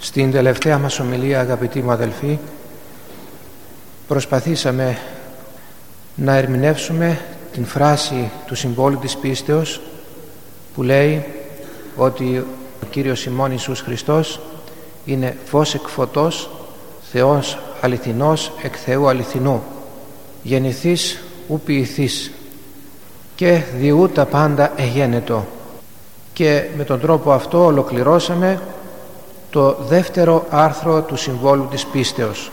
Στην τελευταία μας ομιλία, αγαπητοί μου αδελφοί, προσπαθήσαμε να ερμηνεύσουμε την φράση του συμβόλου της πίστεως που λέει ότι ο Κύριος ημών Ιησούς Χριστός είναι φως εκ φωτός, Θεός αληθινός εκ Θεού αληθινού, γεννηθείς ου ποιηθείς και διού τα πάντα εγένετο. Και με τον τρόπο αυτό ολοκληρώσαμε το δεύτερο άρθρο του συμβόλου της πίστεως.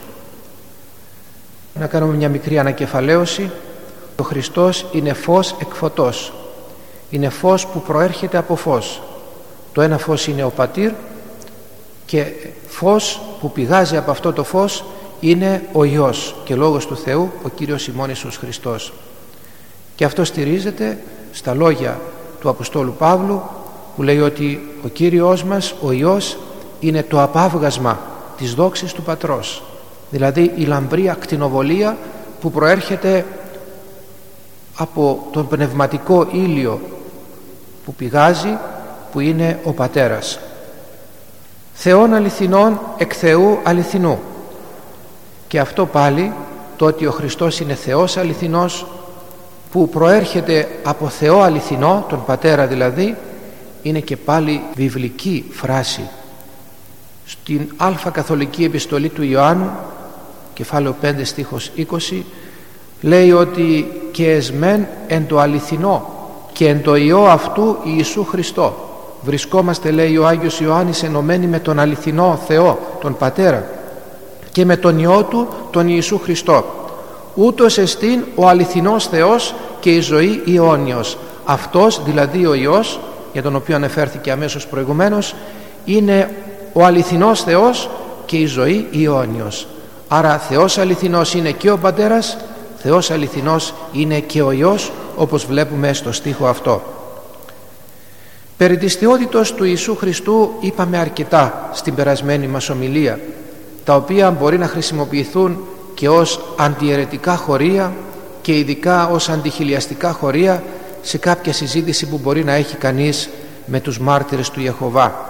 Να κάνουμε μια μικρή ανακεφαλαίωση. Ο Χριστός είναι φως εκ φωτός. Είναι φως που προέρχεται από φως. Το ένα φως είναι ο Πατήρ και φως που πηγάζει από αυτό το φως είναι ο Υιός και Λόγος του Θεού, ο Κύριος ημών Ιησούς Χριστός. Και αυτό στηρίζεται στα λόγια του Αποστόλου Παύλου που λέει ότι ο Κύριος μας, ο Υιός, είναι το απάβγασμα της δόξης του Πατρός, δηλαδή η λαμπρή ακτινοβολία που προέρχεται από τον πνευματικό ήλιο που πηγάζει, που είναι ο Πατέρας. Θεόν αληθινών εκ Θεού αληθινού. Και αυτό πάλι, το ότι ο Χριστός είναι Θεός αληθινός που προέρχεται από Θεό αληθινό, τον Πατέρα δηλαδή, είναι και πάλι βιβλική φράση. Στην Α Καθολική Επιστολή του Ιωάννου, κεφάλαιο 5 στίχος 20, λέει ότι «και εσμέν εν το αληθινό και εν το Υιό αυτού Ιησού Χριστό». Βρισκόμαστε, λέει ο Άγιος Ιωάννης, ενωμένοι με τον αληθινό Θεό, τον Πατέρα, και με τον Υιό του, τον Ιησού Χριστό. Ούτως εστίν ο αληθινός Θεός και η ζωή η αιώνιος. Αυτός δηλαδή ο Υιός, για τον οποίο αναφέρθηκε αμέσως προηγουμένως, είναι ο αληθινός Θεός και η ζωή η αιώνιος. Άρα Θεός αληθινός είναι και ο Πατέρας, Θεός αληθινός είναι και ο Υιός, όπως βλέπουμε στο στίχο αυτό. Περί της θεότητος του Ιησού Χριστού είπαμε αρκετά στην περασμένη μας ομιλία, τα οποία μπορεί να χρησιμοποιηθούν και ως αντιαιρετικά χωρία και ειδικά ως αντιχιλιαστικά χωρία σε κάποια συζήτηση που μπορεί να έχει κανείς με τους μάρτυρες του Ιεχωβά.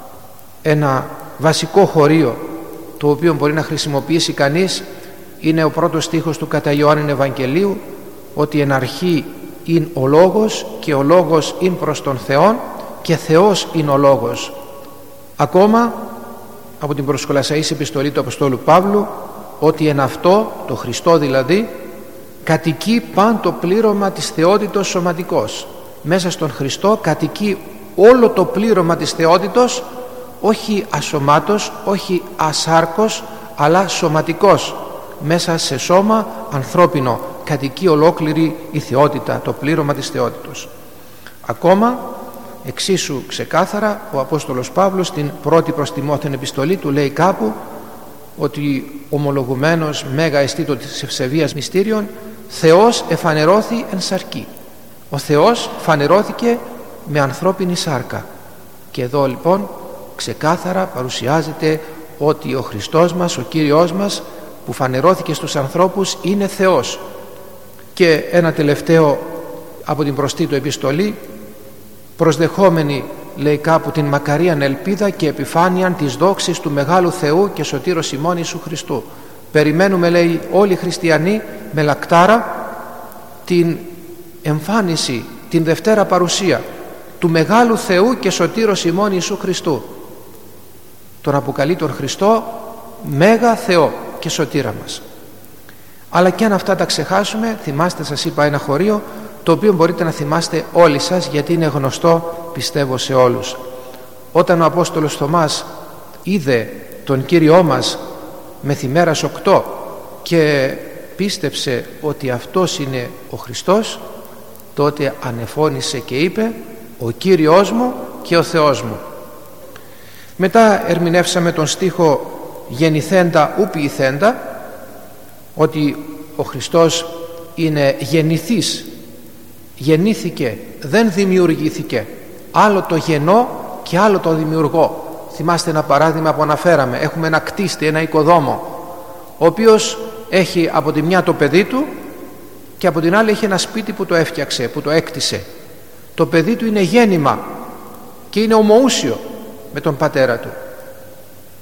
Ένα βασικό χωρίο το οποίο μπορεί να χρησιμοποιήσει κανείς είναι ο πρώτος στίχος του κατά Ιωάννην Ευαγγελίου, ότι εν αρχή είναι ο Λόγος και ο Λόγος είναι προς τον Θεόν και Θεός είναι ο Λόγος. Ακόμα από την προσκολασσαής επιστολή του Αποστόλου Παύλου, ότι εν αυτό, το Χριστό δηλαδή, κατοικεί παν το πλήρωμα της θεότητος σωματικός. Μέσα στον Χριστό κατοικεί όλο το πλήρωμα της θεότητος, όχι ασωμάτος, όχι ασάρκος, αλλά σωματικός. Μέσα σε σώμα ανθρώπινο κατοικεί ολόκληρη η θεότητα, το πλήρωμα της θεότητος. Ακόμα εξίσου ξεκάθαρα ο Απόστολος Παύλος στην πρώτη προς Τιμόθεον επιστολή του λέει κάπου ότι ομολογουμένος μέγα εστίτο της ευσεβίας μυστήριων, Θεός εφανερώθη εν σαρκή. Ο Θεός φανερώθηκε με ανθρώπινη σάρκα. Και εδώ λοιπόν ξεκάθαρα παρουσιάζεται ότι ο Χριστός μας, ο Κύριος μας, που φανερώθηκε στους ανθρώπους, είναι Θεός. Και ένα τελευταίο από την προς Τίτο επιστολή, προσδεχόμενη, λέει κάπου, την μακαρίαν ελπίδα και επιφάνειαν της δόξης του μεγάλου Θεού και σωτήρος ημών Ιησού Χριστού. Περιμένουμε, λέει, όλοι οι χριστιανοί με λακτάρα την εμφάνιση, την Δευτέρα παρουσία του μεγάλου Θεού και σωτήρος ημών Ιησού Χριστού. Τον αποκαλεί τον Χριστό μέγα Θεό και σωτήρα μας. Αλλά και αν αυτά τα ξεχάσουμε, θυμάστε, σας είπα ένα χωρίο το οποίο μπορείτε να θυμάστε όλοι σας, γιατί είναι γνωστό πιστεύω σε όλους. Όταν ο Απόστολος Θωμάς είδε τον Κύριό μας μεθημέρας 8 και πίστεψε ότι αυτός είναι ο Χριστός, τότε ανεφώνησε και είπε «Ο Κύριος μου και ο Θεός μου». Μετά ερμηνεύσαμε τον στίχο «Γεννηθέντα ου ποιηθέντα», ότι ο Χριστός είναι γεννηθής, γεννήθηκε, δεν δημιουργήθηκε. Άλλο το γεννώ και άλλο το δημιουργώ. Θυμάστε ένα παράδειγμα που αναφέραμε. Έχουμε ένα κτίστη, ένα οικοδόμο, ο οποίος έχει από τη μια το παιδί του και από την άλλη έχει ένα σπίτι που το έφτιαξε, που το έκτισε. Το παιδί του είναι γέννημα και είναι ομοούσιο με τον πατέρα του.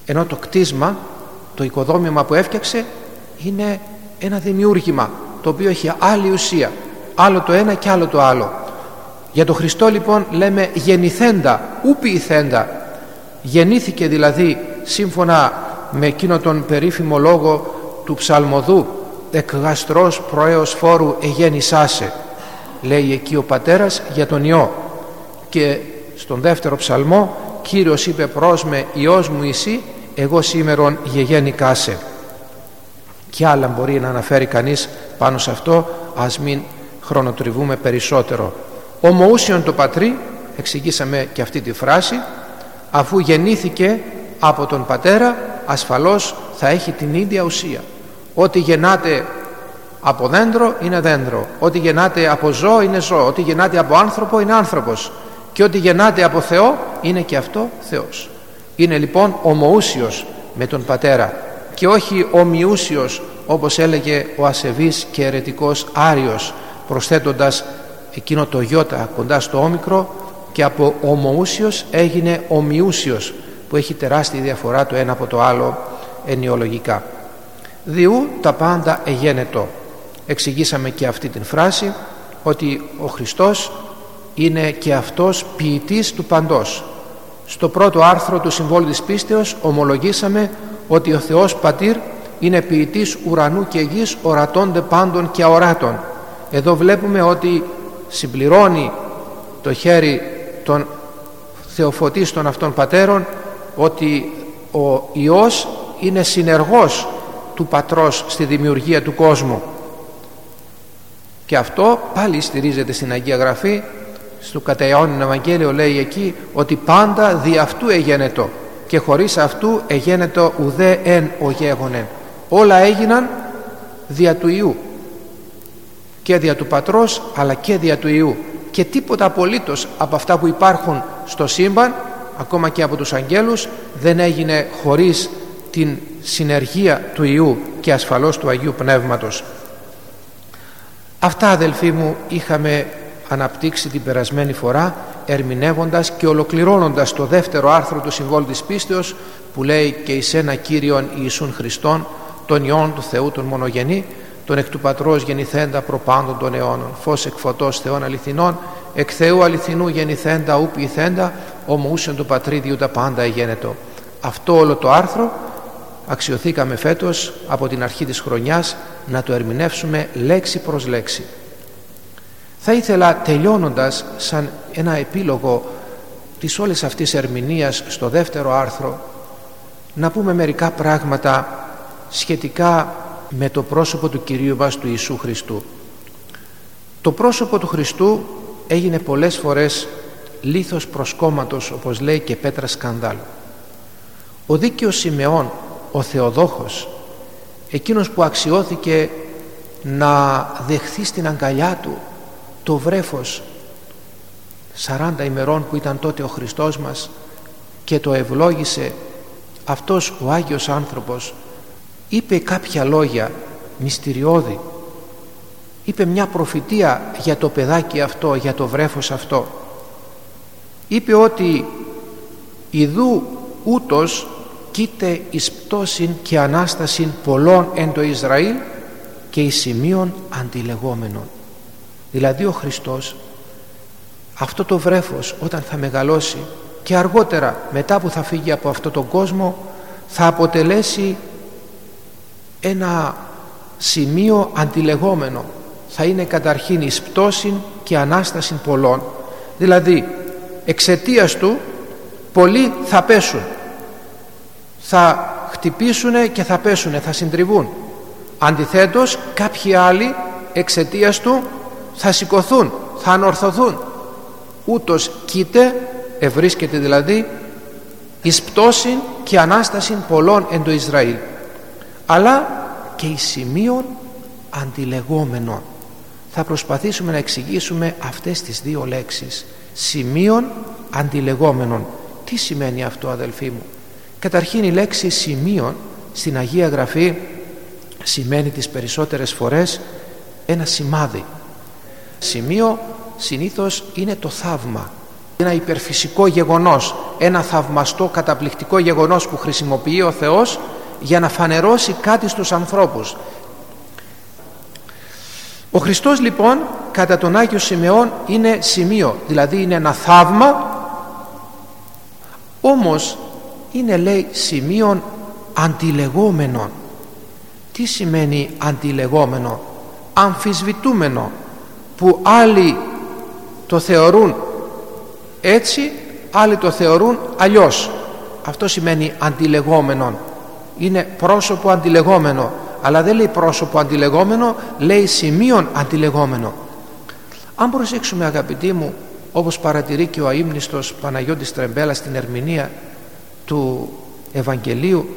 ενώ το κτίσμα, το οικοδόμημα που έφτιαξε είναι ένα δημιούργημα το οποίο έχει άλλη ουσία, άλλο το ένα και άλλο το άλλο. Για τον Χριστό λοιπόν λέμε γεννηθέντα, ου ποιηθέντα. Γεννήθηκε δηλαδή σύμφωνα με εκείνο τον περίφημο λόγο του ψαλμοδού, εκ γαστρός προέως φόρου εγέννησάσε, λέει εκεί ο πατέρας για τον Υιό. Και στον δεύτερο ψαλμό, Κύριος είπε προς με, Υιός μου εσύ, εγώ σήμερον γεγέννηκάσε. Και άλλα μπορεί να αναφέρει κανείς πάνω σε αυτό, ας μην χρονοτριβούμε περισσότερο. Ομοούσιον το πατρί, εξηγήσαμε και αυτή τη φράση, αφού γεννήθηκε από τον πατέρα, ασφαλώς θα έχει την ίδια ουσία. Ό,τι γεννάται από δέντρο είναι δέντρο, ό,τι γεννάται από ζώο είναι ζώο, ό,τι γεννάται από άνθρωπο είναι άνθρωπος, και ό,τι γεννάται από Θεό είναι και αυτό Θεός. Είναι λοιπόν ομοούσιος με τον πατέρα και όχι ομοιούσιος, όπως έλεγε ο ασεβής και αιρετικός Άριος, προσθέτοντας εκείνο το γιώτα κοντά στο όμικρο, και από ομοούσιος έγινε ομοιούσιος, που έχει τεράστια διαφορά το ένα από το άλλο ενιολογικά. Διού τα πάντα εγένετο. Εξηγήσαμε και αυτή την φράση, ότι ο Χριστός είναι και αυτός ποιητής του παντός. Στο πρώτο άρθρο του Συμβόλου της Πίστεως ομολογήσαμε ότι ο Θεός Πατήρ είναι ποιητής ουρανού και γης, ορατώνται πάντων και αοράτων. Εδώ βλέπουμε ότι συμπληρώνει το χέρι των θεοφωτίστων αυτών πατέρων, ότι ο Υιός είναι συνεργός του Πατρός στη δημιουργία του κόσμου. Και αυτό πάλι στηρίζεται στην Αγία Γραφή. Στο κατά Ιωάννην Ευαγγέλιο λέει εκεί ότι πάντα δι' αυτού εγένετο και χωρίς αυτού εγένετο ουδέ εν ο γέγονεν. Όλα έγιναν δια του Υιού, και δια του Πατρός αλλά και δια του Υιού, και τίποτα απολύτως από αυτά που υπάρχουν στο σύμπαν, ακόμα και από τους αγγέλους, δεν έγινε χωρίς την συνεργία του Υιού και ασφαλώς του Αγίου Πνεύματος. Αυτά, αδελφοί μου, είχαμε αναπτύξει την περασμένη φορά, ερμηνεύοντας και ολοκληρώνοντας το δεύτερο άρθρο του Συμβόλου της Πίστεως, που λέει και εις ένα Κύριον Ιησούν Χριστόν, τον Υιόν του Θεού τον μονογενή, τον εκ του Πατρός γεννηθέντα προπάντων των αιώνων, φως εκ φωτός Θεών αληθινών, εκ Θεού αληθινού γεννηθέντα ου ποιηθέντα, ομοούσιον του Πατρίδιου τα πάντα εγένετο. Αυτό όλο το άρθρο αξιωθήκαμε φέτος από την αρχή της χρονιάς να το ερμηνεύσουμε λέξη προς λέξη. Θα ήθελα, τελειώνοντας, σαν ένα επίλογο της όλης αυτής ερμηνείας στο δεύτερο άρθρο, να πούμε μερικά πράγματα σχετικά με το πρόσωπο του Κυρίου μας, του Ιησού Χριστού. Το πρόσωπο του Χριστού έγινε πολλές φορές λίθος προσκόμματος, όπως λέει και πέτρα σκανδάλου. Ο δίκαιος Σιμεών, ο Θεοδόχος, εκείνος που αξιώθηκε να δεχθεί στην αγκαλιά του το βρέφος 40 ημερών που ήταν τότε ο Χριστός μας και το ευλόγησε, αυτός ο Άγιος άνθρωπος είπε κάποια λόγια μυστηριώδη, είπε μια προφητεία για το παιδάκι αυτό, για το βρέφος αυτό. Είπε ότι ιδού ούτως κοίται εις πτώσιν και ανάστασιν πολλών εν το Ισραήλ και εις σημείων αντιλεγόμενων. Δηλαδή ο Χριστός, αυτό το βρέφος, όταν θα μεγαλώσει και αργότερα μετά που θα φύγει από αυτό τον κόσμο, θα αποτελέσει ένα σημείο αντιλεγόμενο. Θα είναι καταρχήν εις πτώσιν και ανάστασιν πολλών. Δηλαδή εξαιτίας του πολλοί θα πέσουν, θα χτυπήσουν και θα πέσουν, θα συντριβούν. Αντιθέτως κάποιοι άλλοι εξαιτίας του θα σηκωθούν, θα ανορθωθούν. Ούτως κοίται, ευρίσκεται δηλαδή εις πτώσιν και ανάστασιν πολλών εν το Ισραήλ, αλλά και εις σημείων αντιλεγόμενων. Θα προσπαθήσουμε να εξηγήσουμε αυτές τις δύο λέξεις, σημείων αντιλεγόμενων. Τι σημαίνει αυτό, αδελφοί μου? Καταρχήν η λέξη σημείων στην Αγία Γραφή σημαίνει τις περισσότερες φορές ένα σημάδι. Σημείο συνήθως είναι το θαύμα, ένα υπερφυσικό γεγονός, ένα θαυμαστό καταπληκτικό γεγονός που χρησιμοποιεί ο Θεός για να φανερώσει κάτι στους ανθρώπους. Ο Χριστός λοιπόν κατά τον Άγιο Σιμεών είναι σημείο, δηλαδή είναι ένα θαύμα, όμως είναι, λέει, σημείον αντιλεγόμενο. Τι σημαίνει αντιλεγόμενο? Αμφισβητούμενο, που άλλοι το θεωρούν έτσι, άλλοι το θεωρούν αλλιώς. Αυτό σημαίνει αντιλεγόμενο. Είναι πρόσωπο αντιλεγόμενο, αλλά δεν λέει πρόσωπο αντιλεγόμενο, λέει σημείον αντιλεγόμενο. Αν προσέξουμε, αγαπητοί μου, όπως παρατηρεί και ο αείμνηστος Παναγιώτης Τρεμπέλας στην ερμηνεία του Ευαγγελίου,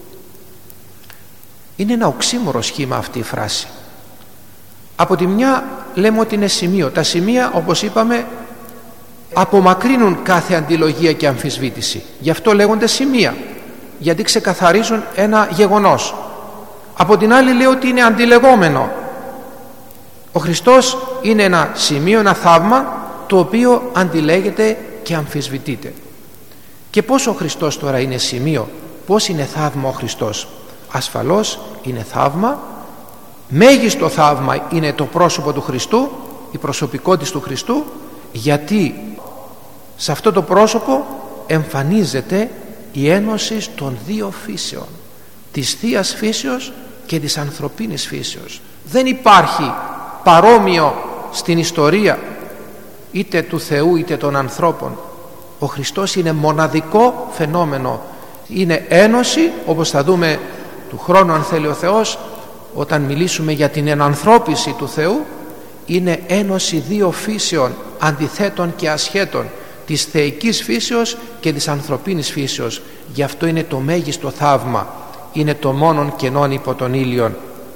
είναι ένα οξύμορο σχήμα αυτή η φράση. Από τη μια λέμε ότι είναι σημείο. Τα σημεία, όπως είπαμε, απομακρύνουν κάθε αντιλογία και αμφισβήτηση. Γι' αυτό λέγονται σημεία, γιατί ξεκαθαρίζουν ένα γεγονός. Από την άλλη λέει ότι είναι αντιλεγόμενο. Ο Χριστός είναι ένα σημείο, ένα θαύμα, το οποίο αντιλέγεται και αμφισβητείται. Και πώς ο Χριστός τώρα είναι σημείο, πώς είναι θαύμα ο Χριστός? Ασφαλώς είναι θαύμα. Μέγιστο θαύμα είναι το πρόσωπο του Χριστού, η προσωπικότητα του Χριστού, γιατί σε αυτό το πρόσωπο εμφανίζεται η ένωση των δύο φύσεων, της θείας φύσεως και της ανθρωπίνης φύσεως. Δεν υπάρχει παρόμοιο στην ιστορία είτε του Θεού είτε των ανθρώπων. Ο Χριστός είναι μοναδικό φαινόμενο, είναι ένωση, όπως θα δούμε του χρόνου αν θέλει ο Θεός, όταν μιλήσουμε για την ενανθρώπιση του Θεού, είναι ένωση δύο φύσεων, αντιθέτων και ασχέτων, της θεϊκής φύσεως και της ανθρωπίνης φύσεως. Γι' αυτό είναι το μέγιστο θαύμα, είναι το μόνον κενόν υπό τον ήλιον.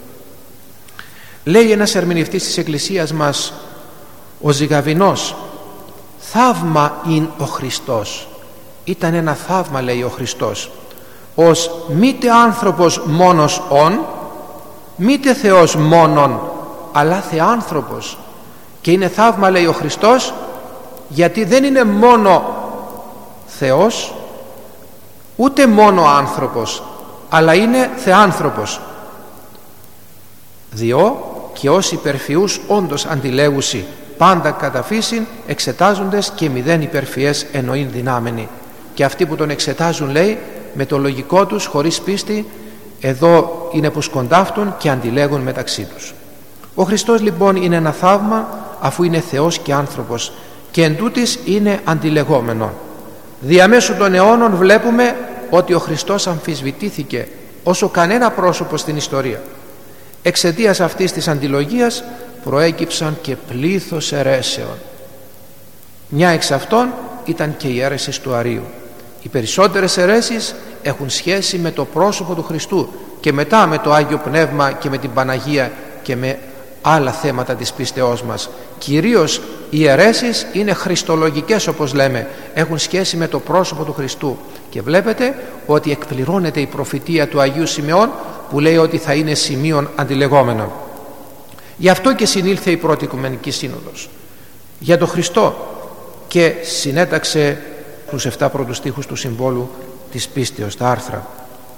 Λέει ένας ερμηνευτής της Εκκλησίας μας, ο Ζυγαβηνός, θαύμα είναι ο Χριστός. Ήταν ένα θαύμα, λέει ο Χριστός, ως μήτε άνθρωπος μόνος ον, μήτε Θεός μόνον, αλλά θεάνθρωπος. Και είναι θαύμα, λέει ο Χριστός, γιατί δεν είναι μόνο Θεός ούτε μόνο άνθρωπος, αλλά είναι θεάνθρωπος. Διό και όσοι υπερφυούς όντως αντιλέγουσι, πάντα κατά φύσιν εξετάζοντες και μηδέν υπερφυές εννοήν δυνάμενοι. Και αυτοί που τον εξετάζουν, λέει, με το λογικό τους, χωρίς πίστη, εδώ είναι που σκοντάφτουν και αντιλέγουν μεταξύ τους. Ο Χριστός λοιπόν είναι ένα θαύμα, αφού είναι Θεός και άνθρωπος, και εν τούτης είναι αντιλεγόμενο. Διαμέσου των αιώνων βλέπουμε ότι ο Χριστός αμφισβητήθηκε όσο κανένα πρόσωπο στην ιστορία. Εξαιτίας αυτής της αντιλογίας προέκυψαν και πλήθος αιρέσεων. Μια εξ αυτών ήταν και η αίρεση του Αρείου. Οι περισσότερες αιρέσεις έχουν σχέση με το πρόσωπο του Χριστού και μετά με το Άγιο Πνεύμα και με την Παναγία και με άλλα θέματα της πίστεώς μας. Κυρίως οι αιρέσεις είναι χριστολογικές, όπως λέμε, έχουν σχέση με το πρόσωπο του Χριστού. Και βλέπετε ότι εκπληρώνεται η προφητεία του Αγίου Σιμεών που λέει ότι θα είναι σημείων αντιλεγόμενων. Γι' αυτό και συνήλθε η πρώτη Οικουμενική Σύνοδος για τον Χριστό και συνέταξε τους 7 πρώτους στίχους του Συμβόλου της Πίστεως, τα άρθρα.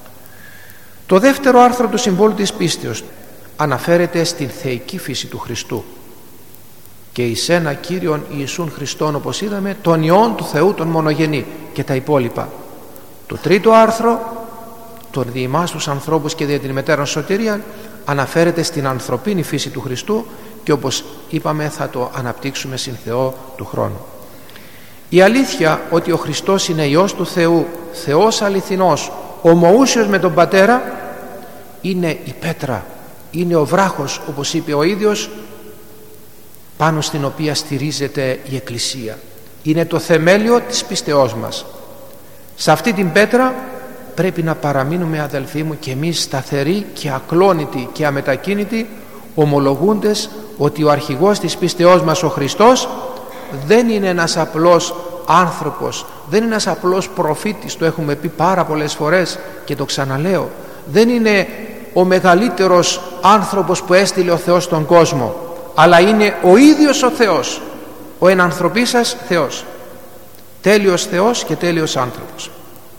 Το δεύτερο άρθρο του Συμβόλου της Πίστεως αναφέρεται στην θεϊκή φύση του Χριστού και εις ένα Κύριον Ιησούν Χριστόν, όπως είδαμε, τον Υιόν του Θεού τον μονογενή και τα υπόλοιπα. Το τρίτο άρθρο, τον διημάς τους ανθρώπους και δια την μετέραν σωτηρία, αναφέρεται στην ανθρωπίνη φύση του Χριστού και όπως είπαμε θα το αναπτύξουμε συν Θεό του χρόνου. Η αλήθεια ότι ο Χριστός είναι Υιός του Θεού, Θεός αληθινός, ομοούσιος με τον Πατέρα, είναι η πέτρα, είναι ο βράχος, όπως είπε ο ίδιος, πάνω στην οποία στηρίζεται η Εκκλησία. Είναι το θεμέλιο της πίστεώς μας. Σε αυτή την πέτρα πρέπει να παραμείνουμε, αδελφοί μου, και εμείς σταθεροί και ακλόνητοι και αμετακίνητοι, ομολογούντες ότι ο αρχηγός της πίστεώς μας, ο Χριστός, δεν είναι ένας απλός άνθρωπος, δεν είναι ένας απλός προφήτης, το έχουμε πει πάρα πολλές φορές και το ξαναλέω, δεν είναι ο μεγαλύτερος άνθρωπος που έστειλε ο Θεός στον κόσμο, αλλά είναι ο ίδιος ο Θεός, ο ενανθρωπής σας Θεός. τέλειος Θεός και τέλειος άνθρωπος.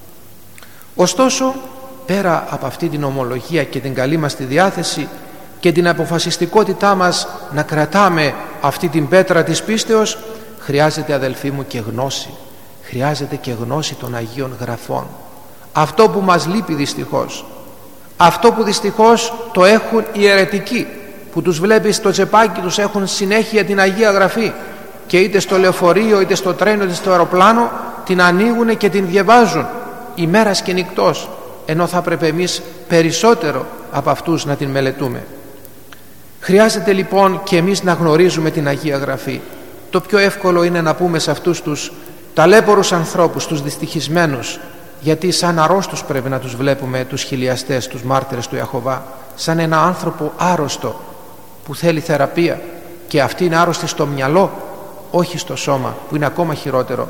Ωστόσο, πέρα από αυτή την ομολογία και την καλή μας τη διάθεση και την αποφασιστικότητά μας να κρατάμε αυτή την πέτρα της πίστεως, χρειάζεται, αδελφοί μου, και γνώση. Χρειάζεται και γνώση των Αγίων Γραφών. Αυτό που μας λείπει δυστυχώς, αυτό που δυστυχώς το έχουν οι αιρετικοί, που τους βλέπεις στο τσεπάκι τους έχουν συνέχεια την Αγία Γραφή, και είτε στο λεωφορείο είτε στο τρένο είτε στο αεροπλάνο την ανοίγουν και την διαβάζουν ημέρας και νυχτός, ενώ θα πρέπει εμείς περισσότερο από αυτούς να την μελετούμε. Χρειάζεται λοιπόν και εμείς να γνωρίζουμε την Αγία Γραφή. Το πιο εύκολο είναι να πούμε σε αυτούς τους ταλέπορους ανθρώπους, τους δυστυχισμένους, γιατί σαν αρρώστους πρέπει να τους βλέπουμε τους χιλιαστές, τους μάρτυρες του Ιαχωβά, σαν ένα άνθρωπο άρρωστο που θέλει θεραπεία, και αυτοί είναι άρρωστοι στο μυαλό, όχι στο σώμα, που είναι ακόμα χειρότερο,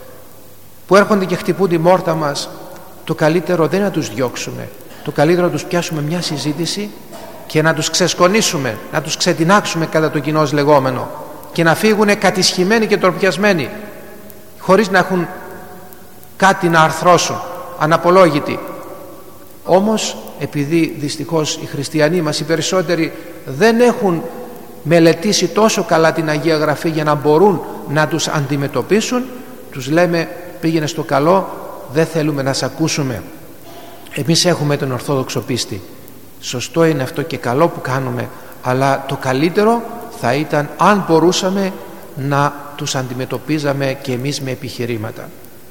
που έρχονται και χτυπούν τη μόρτα μας. Το καλύτερο δεν είναι να τους διώξουμε, το καλύτερο να τους πιάσουμε μια συζήτηση και να τους ξεσκονίσουμε, να τους ξετινάξουμε κατά το κοινώς λεγόμενο, και να φύγουν κατησχημένοι και τροπιασμένοι, χωρίς να έχουν κάτι να αρθρώσουν, αναπολόγητοι. Όμως επειδή δυστυχώς οι χριστιανοί μας οι περισσότεροι δεν έχουν μελετήσει τόσο καλά την Αγία Γραφή για να μπορούν να τους αντιμετωπίσουν, τους λέμε πήγαινε στο καλό, δεν θέλουμε να σε ακούσουμε. Εμείς έχουμε τον Ορθόδοξο πίστη. Σωστό είναι αυτό και καλό που κάνουμε, αλλά το καλύτερο θα ήταν αν μπορούσαμε να τους αντιμετωπίζαμε και εμείς με επιχειρήματα.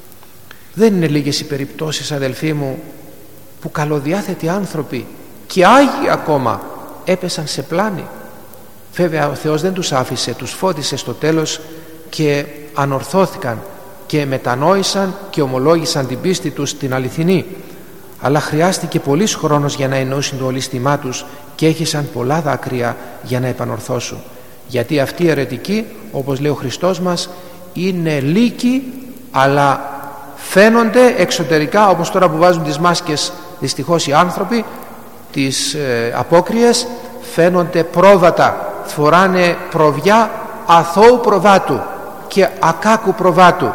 Δεν είναι λίγες οι περιπτώσεις, αδελφοί μου, που καλοδιάθετοι άνθρωποι και άγιοι ακόμα έπεσαν σε πλάνη. Βέβαια ο Θεός δεν τους άφησε, τους φώτισε στο τέλος και ανορθώθηκαν και μετανόησαν και ομολόγησαν την πίστη τους την αληθινή, αλλά χρειάστηκε πολύς χρόνος για να ενώσουν το ολίσθημά τους και έχησαν πολλά δάκρυα για να επανορθώσουν, γιατί αυτοί οι αιρετικοί, όπως λέει ο Χριστός μας, είναι λύκοι, αλλά φαίνονται εξωτερικά, όπως τώρα που βάζουν τις μάσκες δυστυχώς οι άνθρωποι, τις απόκριες, φαίνονται πρόβατα, φοράνε προβιά αθώου προβάτου και ακάκου προβάτου,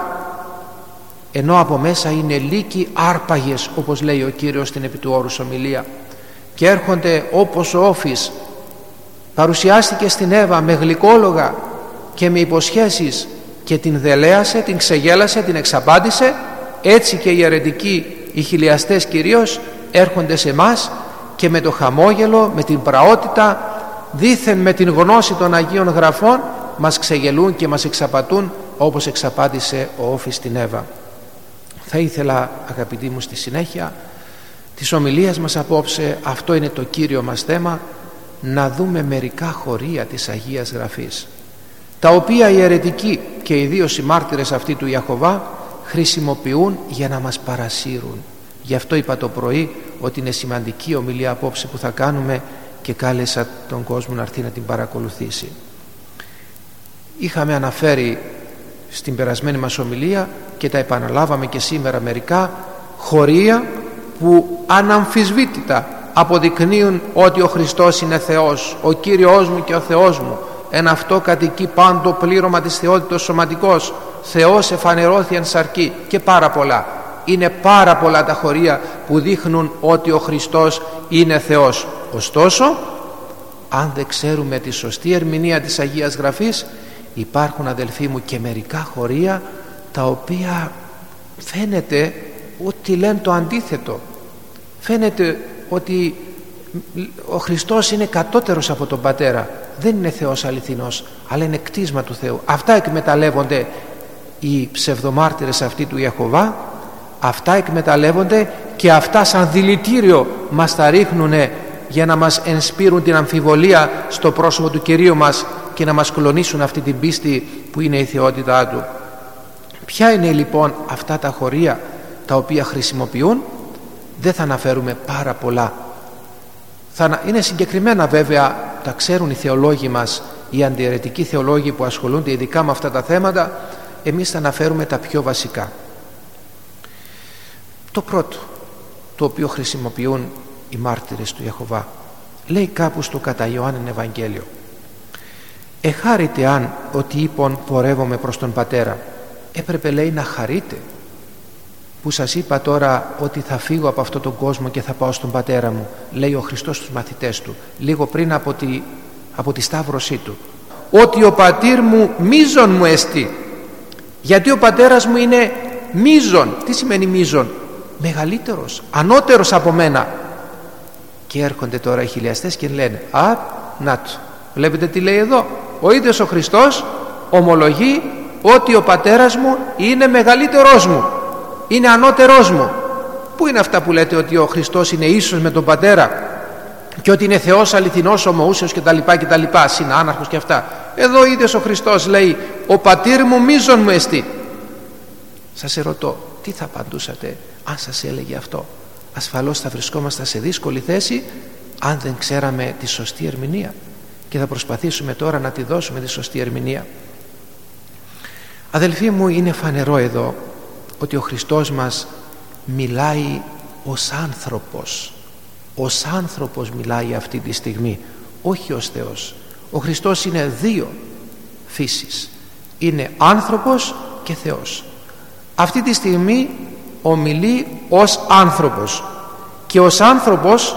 ενώ από μέσα είναι λύκοι άρπαγες, όπως λέει ο Κύριος στην επί του όρους ομιλία, και έρχονται όπως ο Όφης παρουσιάστηκε στην Εύα με γλυκόλογα και με υποσχέσεις και την δελέασε, την ξεγέλασε, την εξαπάντησε. Έτσι και οι αιρετικοί, οι χιλιαστές κυρίως, έρχονται σε εμάς και με το χαμόγελο, με την πραότητα, δήθεν με την γνώση των Αγίων Γραφών, μας ξεγελούν και μας εξαπατούν, όπως εξαπάτησε ο Όφης στην Εύα. Θα ήθελα, αγαπητοί μου, στη συνέχεια της ομιλίας μας απόψε, αυτό είναι το κύριο μας θέμα, να δούμε μερικά χωρία της Αγίας Γραφής, τα οποία οι αιρετικοί και ιδίως οι μάρτυρες αυτοί του Ιαχωβά χρησιμοποιούν για να μας παρασύρουν. Γι' αυτό είπα το πρωί ότι είναι σημαντική ομιλία απόψε που θα κάνουμε και κάλεσα τον κόσμο να έρθει να την παρακολουθήσει. Είχαμε αναφέρει στην περασμένη μας ομιλία και τα επαναλάβαμε και σήμερα μερικά χωρία που αναμφισβήτητα αποδεικνύουν ότι ο Χριστός είναι Θεός, ο Κύριος μου και ο Θεός μου, εν αυτό κατοικεί πάντο πλήρωμα της θεότητος σωματικός, Θεός εφανερώθη εν σαρκή, και πάρα πολλά. Είναι πάρα πολλά τα χωρία που δείχνουν ότι ο Χριστός είναι Θεός. Ωστόσο, αν δεν ξέρουμε τη σωστή ερμηνεία της Αγίας Γραφής, υπάρχουν, αδελφοί μου, και μερικά χωρία τα οποία φαίνεται ότι λένε το αντίθετο. Φαίνεται ότι ο Χριστός είναι κατώτερος από τον Πατέρα, δεν είναι Θεός αληθινός, αλλά είναι κτίσμα του Θεού. Αυτά εκμεταλλεύονται οι ψευδομάρτυρες αυτοί του Ιαχωβά, αυτά εκμεταλλεύονται και αυτά σαν δηλητήριο μας τα ρίχνουν για να μας ενспείρουν την αμφιβολία στο πρόσωπο του Κυρίου μας και να μας κλονίσουν αυτή την πίστη που είναι η θεότητά Του. Ποια είναι λοιπόν αυτά τα χωρία τα οποία χρησιμοποιούν? Δεν θα αναφέρουμε πάρα πολλά. Είναι συγκεκριμένα, βέβαια, τα ξέρουν οι θεολόγοι μας, οι αντιαιρετικοί θεολόγοι που ασχολούνται ειδικά με αυτά τα θέματα. Εμείς θα αναφέρουμε τα πιο βασικά. Το πρώτο, το οποίο χρησιμοποιούν οι μάρτυρες του Ιαχωβά, λέει κάπου στο κατά Ιωάννην Ευαγγέλιο: «Εχάρητε αν ότι είπων πορεύομαι προς τον Πατέρα, έπρεπε, λέει, να χαρείτε που σας είπα τώρα ότι θα φύγω από αυτόν τον κόσμο και θα πάω στον Πατέρα μου, λέει ο Χριστός στους μαθητές του λίγο πριν από τη σταύρωσή του, ότι ο πατήρ μου μείζον μου εστί, γιατί ο πατέρας μου είναι μείζον. Τι σημαίνει μείζον? Μεγαλύτερος, ανώτερος από μένα. Και έρχονται τώρα οι χιλιαστές και λένε, να του, βλέπετε τι λέει εδώ, ο ίδιος ο Χριστός ομολογεί ότι ο πατέρας μου είναι μεγαλύτερός μου, είναι ανώτερός μου. Πού είναι αυτά που λέτε ότι ο Χριστός είναι ίσος με τον Πατέρα και ότι είναι Θεός αληθινός, ομοούσιος κτλ, συνάναρχος και αυτά? Εδώ ο ίδιος ο Χριστός λέει, ο πατήρ μου μείζον μου εστί. Σας ερωτώ, τι θα απαντούσατε αν σας έλεγε αυτό? Ασφαλώς θα βρισκόμαστε σε δύσκολη θέση αν δεν ξέραμε τη σωστή ερμηνεία, και θα προσπαθήσουμε τώρα να τη δώσουμε τη σωστή ερμηνεία. Αδελφοί μου, είναι φανερό εδώ ότι ο Χριστός μας μιλάει ως άνθρωπος. Ως άνθρωπος μιλάει αυτή τη στιγμή, όχι ως Θεός. Ο Χριστός είναι δύο φύσεις, είναι άνθρωπος και Θεός. Αυτή τη στιγμή ομιλεί ως άνθρωπος, και ως άνθρωπος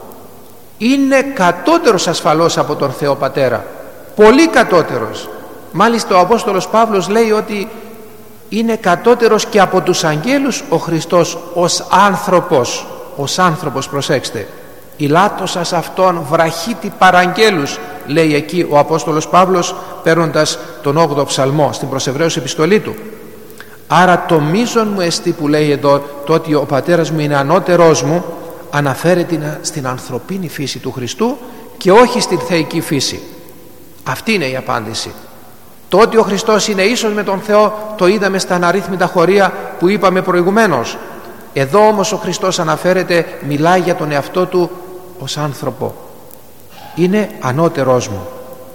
είναι κατώτερος ασφαλώς από τον Θεό Πατέρα, πολύ κατώτερος. Μάλιστα ο Απόστολος Παύλος λέει ότι είναι κατώτερος και από τους αγγέλους ο Χριστός ως άνθρωπος. Ως άνθρωπος, προσέξτε, «Ηλάτωσας αυτόν βραχίτη παραγγέλους», λέει εκεί ο Απόστολος Παύλος παίρνοντας τον 8ο ψαλμό στην προς Εβραίους επιστολή του. Άρα το μείζον μου εστί που λέει εδώ, το ότι ο πατέρας μου είναι ανώτερός μου, αναφέρεται στην ανθρωπίνη φύση του Χριστού και όχι στην θεϊκή φύση. Αυτή είναι η απάντηση. Το ότι ο Χριστός είναι ίσος με τον Θεό το είδαμε στα αναρρύθμιτα χωρία που είπαμε προηγουμένως. Εδώ όμως ο Χριστός αναφέρεται, μιλάει για τον εαυτό του ως άνθρωπο. Είναι ανώτερός μου.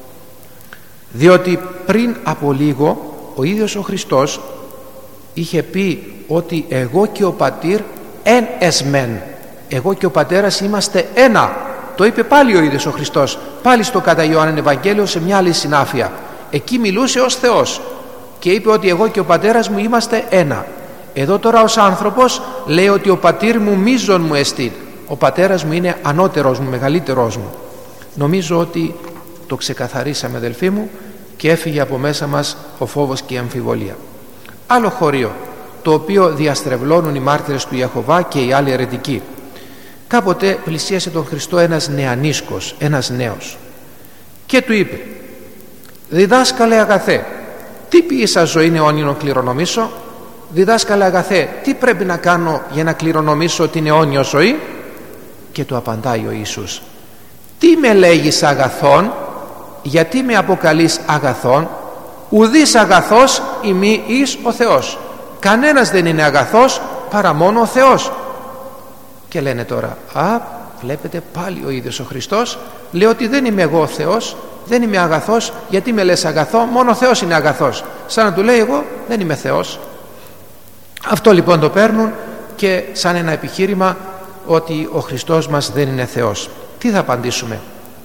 Διότι πριν από λίγο ο ίδιος ο Χριστός είχε πει ότι εγώ και ο πατήρ εν εσμεν, εγώ και ο πατέρας είμαστε ένα. Το είπε πάλι ο ίδιος ο Χριστός, πάλι στο κατά Ιωάννην Ευαγγέλιο σε μια άλλη συνάφεια. Εκεί μιλούσε ως Θεός και είπε ότι εγώ και ο πατέρας μου είμαστε ένα. Εδώ τώρα ως άνθρωπος λέει ότι ο πατήρ μου μείζον μου εστί, ο πατέρας μου είναι ανώτερος μου, μεγαλύτερος μου. Νομίζω ότι το ξεκαθαρίσαμε, αδελφοί μου, και έφυγε από μέσα μας ο φόβος και η αμφιβολία. Άλλο χωρίο, το οποίο διαστρεβλώνουν οι μάρτυρες του Ιεχωβά και οι άλλοι αιρετικοί. Κάποτε πλησίασε τον Χριστό ένας νεανίσκος, ένας νέος, και του είπε, «Διδάσκαλε αγαθέ, τι ποιήσα ζωήν αιώνιον κληρονομήσω?» «Διδάσκαλε αγαθέ, τι πρέπει να κάνω για να κληρονομήσω την αιώνιο ζωή?» Και του απαντάει ο Ιησούς, «Τι με λέγεις αγαθόν, γιατί με αποκαλείς αγαθόν? Ουδής αγαθός ημί εις ο Θεός. Κανένας δεν είναι αγαθός παρά μόνο ο Θεός». Και λένε τώρα, βλέπετε πάλι ο ίδιος ο Χριστός λέει ότι δεν είμαι εγώ ο Θεός, δεν είμαι αγαθός, γιατί με λες αγαθό? Μόνο ο Θεός είναι αγαθός. Σαν να του λέει, εγώ δεν είμαι Θεός. Αυτό λοιπόν το παίρνουν και σαν ένα επιχείρημα ότι ο Χριστός μας δεν είναι Θεός. Τι θα απαντήσουμε?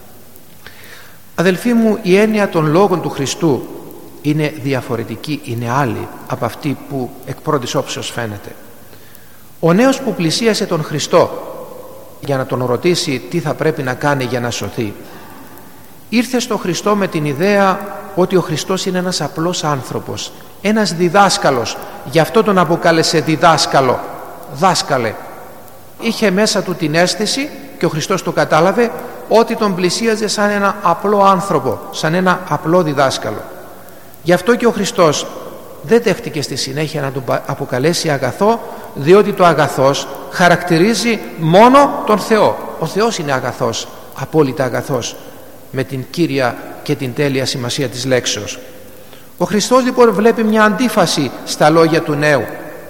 Αδελφοί μου, η έννοια των λόγων του Χριστού είναι διαφορετική, είναι άλλη από αυτή που εκ πρώτης όψεως φαίνεται. Ο νέος που πλησίασε τον Χριστό για να τον ρωτήσει τι θα πρέπει να κάνει για να σωθεί, ήρθε στο Χριστό με την ιδέα ότι ο Χριστός είναι ένας απλός άνθρωπος, ένας διδάσκαλος, γι' αυτό τον αποκάλεσε διδάσκαλο, δάσκαλε. Είχε μέσα του την αίσθηση, και ο Χριστός το κατάλαβε, ότι τον πλησίαζε σαν ένα απλό άνθρωπο, σαν ένα απλό διδάσκαλο. Γι' αυτό και ο Χριστός δεν δέχτηκε στη συνέχεια να τον αποκαλέσει αγαθό, διότι το αγαθός χαρακτηρίζει μόνο τον Θεό. Ο Θεός είναι αγαθός, απόλυτα αγαθός, με την κύρια και την τέλεια σημασία της λέξεως. Ο Χριστός λοιπόν βλέπει μια αντίφαση στα λόγια του νέου.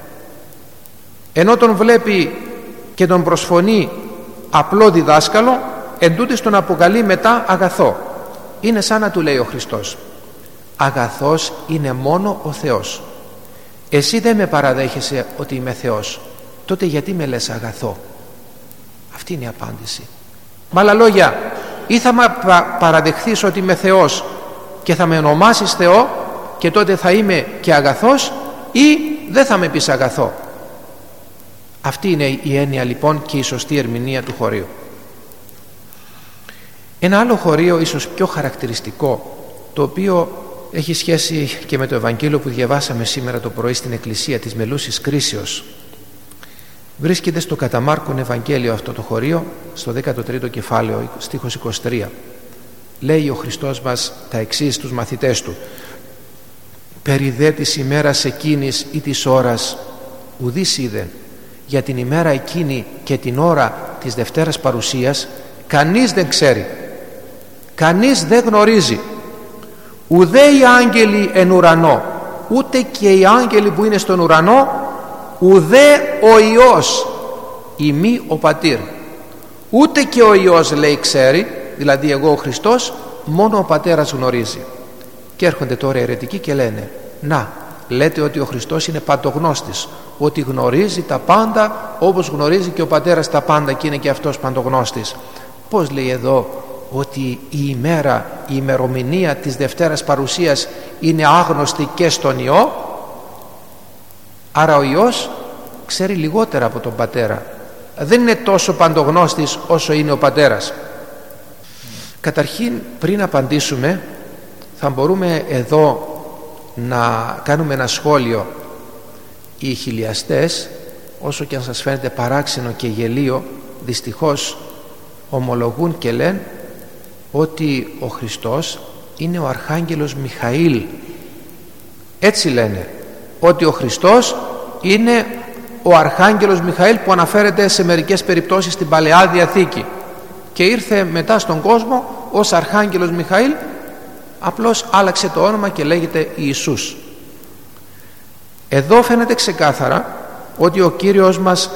Ενώ τον βλέπει και τον προσφωνεί απλό διδάσκαλο, εντούτοις τον αποκαλεί μετά αγαθό. Είναι σαν να του λέει ο Χριστός, αγαθός είναι μόνο ο Θεός. Εσύ δεν με παραδέχεσαι ότι είμαι Θεός, τότε γιατί με λες αγαθό? Αυτή είναι η απάντηση. Με άλλα λόγια, ή θα με παραδεχθείς ότι είμαι Θεός και θα με ονομάσεις Θεό και τότε θα είμαι και αγαθός, ή δεν θα με πεις αγαθό. Αυτή είναι η έννοια λοιπόν και η σωστή ερμηνεία του χωρίου. Ένα άλλο χωρίο ίσως πιο χαρακτηριστικό, το οποίο έχει σχέση και με το Ευαγγέλιο που διαβάσαμε σήμερα το πρωί στην Εκκλησία της Μελούσης Κρίσεως, βρίσκεται στο κατά Μάρκον Ευαγγέλιο αυτό το χωρίο, στο 13ο κεφάλαιο, στίχος 23. Λέει ο Χριστός μας τα εξής στους μαθητές του: «Περί δε της ημέρας εκείνης ή της ώρας ουδείς είδε, για την ημέρα εκείνη και την ώρα της Δευτέρας Παρουσίας κανείς δεν ξέρει, κανείς δεν γνωρίζει, ουδέ οι άγγελοι εν ουρανό, ούτε και οι άγγελοι που είναι στον ουρανό, ουδέ ο Υιός, ημί ο Πατήρ». Ούτε και ο Υιός, λέει, ξέρει, δηλαδή εγώ ο Χριστός, μόνο ο Πατέρας γνωρίζει. Και έρχονται τώρα αιρετικοί και λένε: να, λέτε ότι ο Χριστός είναι παντογνώστης, ότι γνωρίζει τα πάντα όπως γνωρίζει και ο Πατέρας τα πάντα και είναι και αυτός παντογνώστης. Πώς λέει εδώ ότι η ημέρα, η ημερομηνία της Δευτέρας Παρουσίας είναι άγνωστη και στον Υιό? Άρα ο Υιός ξέρει λιγότερα από τον Πατέρα, δεν είναι τόσο παντογνώστης όσο είναι ο Πατέρας. Καταρχήν, πριν απαντήσουμε, θα μπορούμε εδώ να κάνουμε ένα σχόλιο. Οι χιλιαστές, όσο και αν σας φαίνεται παράξενο και γελίο, δυστυχώς ομολογούν και λένε ότι ο Χριστός είναι ο Αρχάγγελος Μιχαήλ. Έτσι λένε, ότι ο Χριστός είναι ο Αρχάγγελος Μιχαήλ που αναφέρεται σε μερικές περιπτώσεις στην Παλαιά Διαθήκη και ήρθε μετά στον κόσμο ως Αρχάγγελος Μιχαήλ, απλώς άλλαξε το όνομα και λέγεται Ιησούς. Εδώ φαίνεται ξεκάθαρα ότι ο Κύριος μας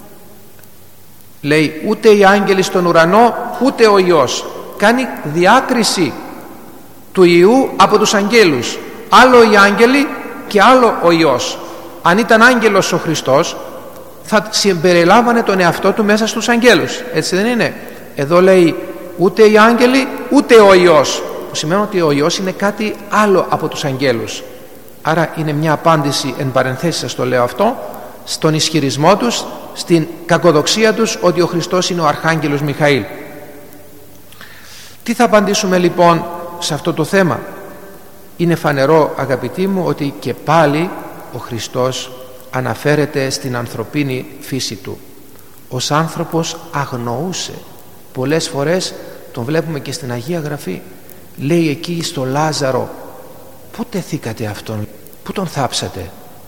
λέει ούτε οι άγγελοι στον ουρανό ούτε ο Υιός. Κάνει διάκριση του Υιού από τους αγγέλους. Άλλο οι άγγελοι και άλλο ο Υιός. Αν ήταν άγγελος ο Χριστός θα συμπεριλάμβανε τον εαυτό του μέσα στους αγγέλους. Έτσι δεν είναι? Εδώ λέει ούτε οι άγγελοι ούτε ο Υιός, που σημαίνει ότι ο Υιός είναι κάτι άλλο από τους αγγέλους. Άρα είναι μια απάντηση, εν παρενθέσει σας το λέω αυτό, στον ισχυρισμό τους, στην κακοδοξία τους ότι ο Χριστός είναι ο Αρχάγγελος Μιχαήλ. Τι θα απαντήσουμε λοιπόν σε αυτό το θέμα? Είναι φανερό, αγαπητοί μου, ότι και πάλι ο Χριστός αναφέρεται στην ανθρωπίνη φύση του. Ως άνθρωπος αγνοούσε. Πολλές φορές τον βλέπουμε και στην Αγία Γραφή. Λέει εκεί στο Λάζαρο: πού τεθήκατε αυτόν, πού τον θάψατε?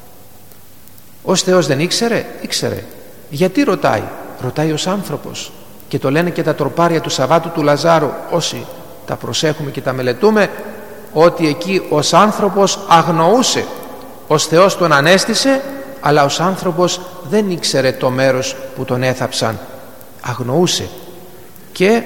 Ως Θεός δεν ήξερε? Ήξερε. Γιατί ρωτάει? Ρωτάει ως άνθρωπος. Και το λένε και τα τροπάρια του Σαββάτου του Λαζάρου, όσοι τα προσέχουμε και τα μελετούμε, ότι εκεί ως άνθρωπος αγνοούσε. Ως Θεός τον ανέστησε, αλλά ως άνθρωπος δεν ήξερε το μέρος που τον έθαψαν. Αγνοούσε και